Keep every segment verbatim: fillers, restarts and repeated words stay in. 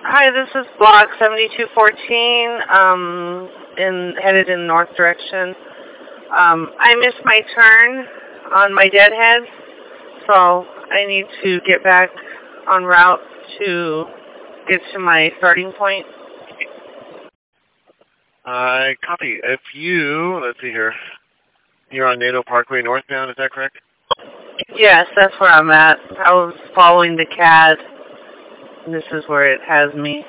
Hi, this is Block seventy-two fourteen, um, in, headed in north direction. Um, I missed my turn on my deadhead, so I need to get back en route to get to my starting point. I copy. If you, let's see here, you're on NATO Parkway northbound, is that correct? Yes, that's where I'm at. I was following the C A D. This is where it has me.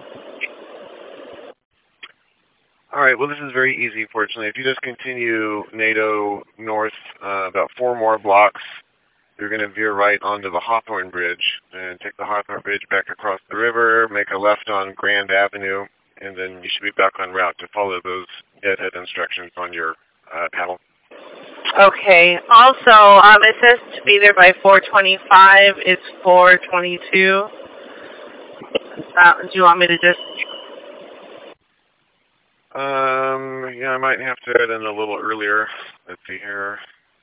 All right, well, this is very easy, fortunately. If you just continue NATO north uh, about four more blocks, you're going to veer right onto the Hawthorne Bridge and take the Hawthorne Bridge back across the river, make a left on Grand Avenue, and then you should be back en route to follow those deadhead instructions on your uh, paddle. Okay. Also, um, it says to be there by four twenty-five. It's four twenty-two. Uh, do you want me to just... Um, yeah, I might have to get in a little earlier. Let's see here.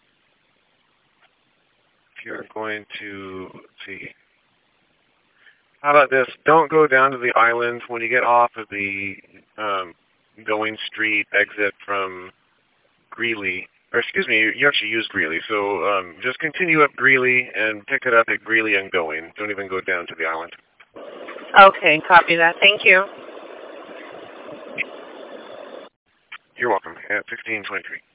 If you're going to, let's see. How about this? Don't go down to the island when you get off of the um, Going Street exit from Greeley. Or excuse me, you actually use Greeley. So um, just continue up Greeley and pick it up at Greeley and Going. Don't even go down to the island. Okay, copy that. Thank you. You're welcome. At sixteen twenty-three.